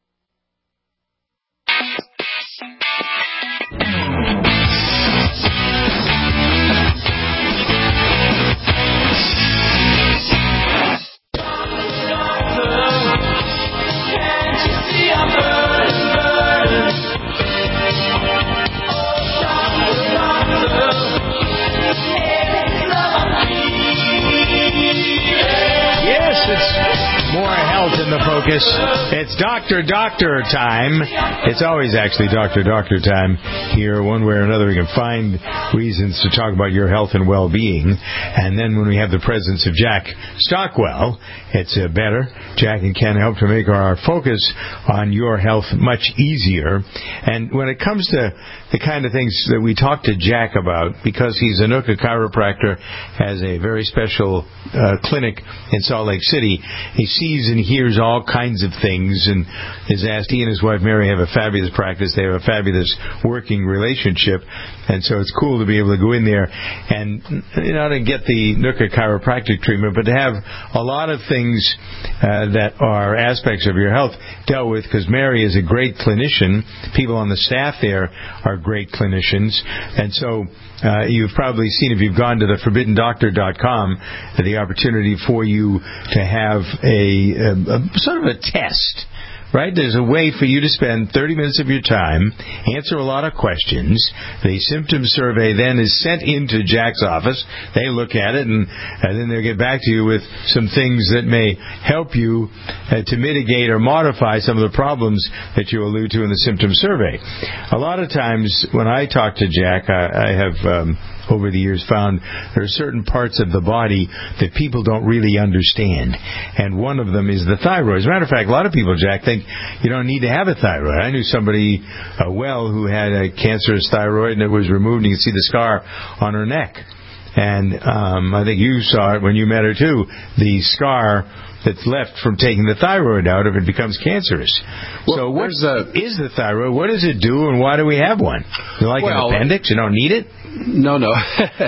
Yes, it's more health in the focus. It's Doctor Doctor time. It's always actually Doctor Doctor time here. One way or another, we can find reasons to talk about your health and well-being. And then when we have the presence of Jack Stockwell, it's uh, better. Jack and Ken help to make our focus on your health much easier. And when it comes to the kind of things that we talk to Jack about, because he's a Nooka chiropractor, has a very special uh, clinic in Salt Lake City, he sees and hears all kinds of things and is asked. He and his wife Mary have a fabulous practice. They have a fabulous working relationship, and so it's cool to be able to go in there and, you know, to get the Nooka chiropractic treatment, but to have a lot of things uh, that are aspects of your health dealt with, because Mary is a great clinician. People on the staff there are great clinicians, and so Uh, you've probably seen, if you've gone to the forbidden doctor dot com, uh, the opportunity for you to have a, a, a sort of a test. Right? There's a way for you to spend thirty minutes of your time, answer a lot of questions. The symptom survey then is sent into Jack's office. They look at it, and, and then they'll get back to you with some things that may help you uh, to mitigate or modify some of the problems that you allude to in the symptom survey. A lot of times when I talk to Jack, I, I have um, over the years found there are certain parts of the body that people don't really understand. And one of them is the thyroid. As a matter of fact, a lot of people, Jack, think you don't need to have a thyroid. I knew somebody, uh, well, who had a cancerous thyroid, and it was removed. You can see the scar on her neck. And um, I think you saw it when you met her, too, the scar that's left from taking the thyroid out if it becomes cancerous. Well, so what uh, is the thyroid? What does it do, and why do we have one? You like well, an appendix? You don't need it? No, no. uh,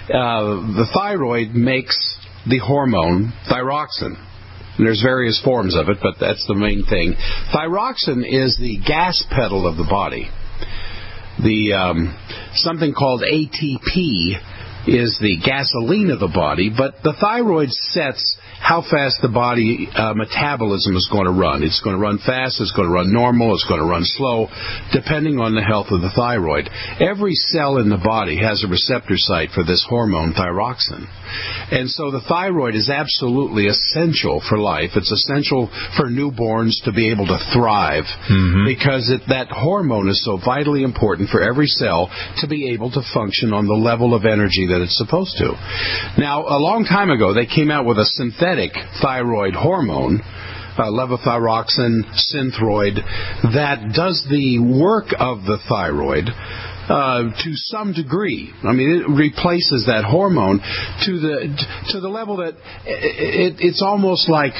the thyroid makes the hormone thyroxine. And there's various forms of it, but that's the main thing. Thyroxine is the gas pedal of the body. The um, something called A T P is the gasoline of the body, but the thyroid sets how fast the body uh, metabolism is going to run. It's going to run fast, it's going to run normal, it's going to run slow, depending on the health of the thyroid. Every cell in the body has a receptor site for this hormone, thyroxine. And so the thyroid is absolutely essential for life. It's essential for newborns to be able to thrive, mm-hmm. because it, that hormone is so vitally important for every cell to be able to function on the level of energy that it's supposed to. Now, a long time ago, they came out with a synthetic thyroid hormone, uh, levothyroxine, Synthroid, that does the work of the thyroid uh, to some degree. I mean, it replaces that hormone to the to the level that it, it's almost like,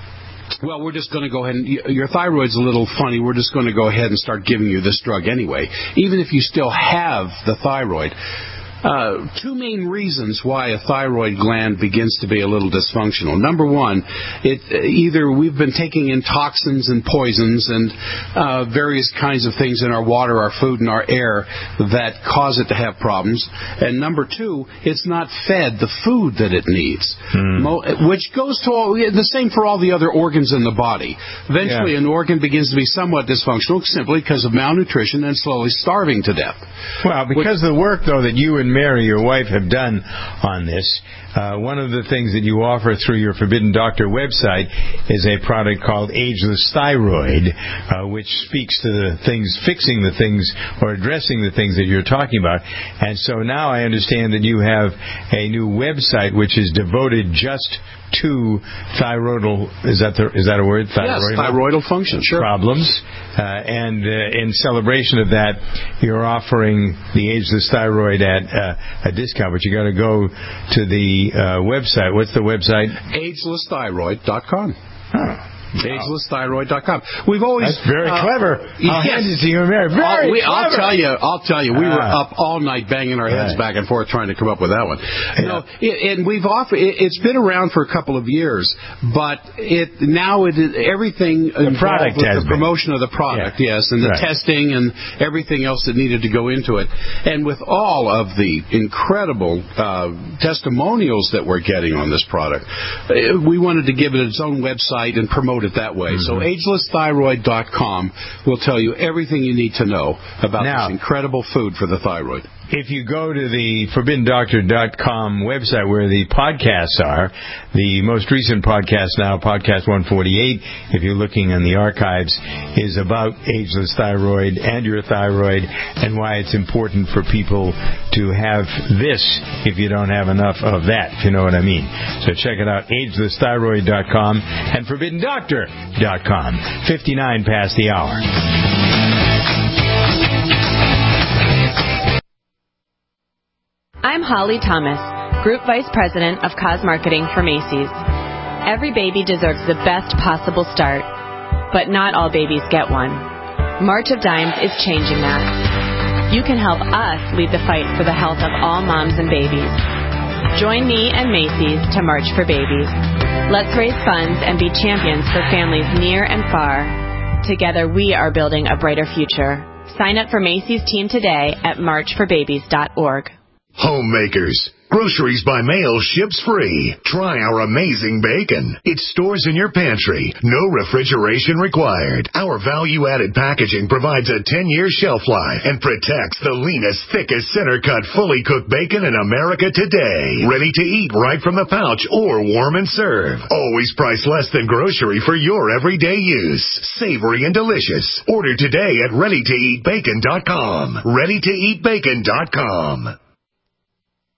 well, we're just going to go ahead and, your thyroid's a little funny, we're just going to go ahead and start giving you this drug anyway, even if you still have the thyroid. Uh, two main reasons why a thyroid gland begins to be a little dysfunctional. Number one, it either we've been taking in toxins and poisons and uh, various kinds of things in our water, our food, and our air that cause it to have problems. And number two, it's not fed the food that it needs, hmm. Mo- which goes to all, the same for all the other organs in the body. Eventually, yeah. an organ begins to be somewhat dysfunctional simply because of malnutrition and slowly starving to death. Well, because which, of the work, though, that you and Mary, your wife, have done on this, uh, one of the things that you offer through your Forbidden Doctor website is a product called Ageless Thyroid, uh, which speaks to the things, fixing the things, or addressing the things that you're talking about. And so now I understand that you have a new website which is devoted just to thyroidal, is that the, is that a word? Thyroidal, yes, thyroidal function, sure. Problems. Uh, and uh, in celebration of that, you're offering the Ageless Thyroid at uh, a discount, but you got to go to the uh, website. What's the website? ageless thyroid dot com. Oh. ageless thyroid dot com. We've always That's very uh, clever. I'll yes. hand it to you, Mary. Very I'll, we, clever. I'll tell you. I'll tell you. We ah. were up all night banging our heads right. back and forth trying to come up with that one. Yeah. No, it, and we've offered. It, it's been around for a couple of years, but it now it is everything the product with has the promotion been. of the product, yeah. yes, and the right. testing and everything else that needed to go into it, and with all of the incredible uh, testimonials that we're getting on this product, we wanted to give it its own website and promote it that way. Mm-hmm. So ageless thyroid dot com will tell you everything you need to know about now, this incredible food for the thyroid. If you go to the forbidden doctor dot com website where the podcasts are, the most recent podcast now, podcast one forty-eight, if you're looking in the archives, is about ageless thyroid and your thyroid and why it's important for people to have this if you don't have enough of that, if you know what I mean. So check it out, ageless thyroid dot com and forbidden doctor dot com. fifty-nine past the hour. I'm Holly Thomas, Group Vice President of Cause Marketing for Macy's. Every baby deserves the best possible start, but not all babies get one. March of Dimes is changing that. You can help us lead the fight for the health of all moms and babies. Join me and Macy's to March for Babies. Let's raise funds and be champions for families near and far. Together we are building a brighter future. Sign up for Macy's team today at march for babies dot org. Homemakers. Groceries by mail ships free. Try our amazing bacon. It stores in your pantry. No refrigeration required. Our value-added packaging provides a ten-year shelf life and protects the leanest, thickest, center-cut, fully cooked bacon in America today. Ready to eat right from the pouch or warm and serve. Always priced less than grocery for your everyday use. Savory and delicious. Order today at ready to eat bacon dot com. ready to eat bacon dot com.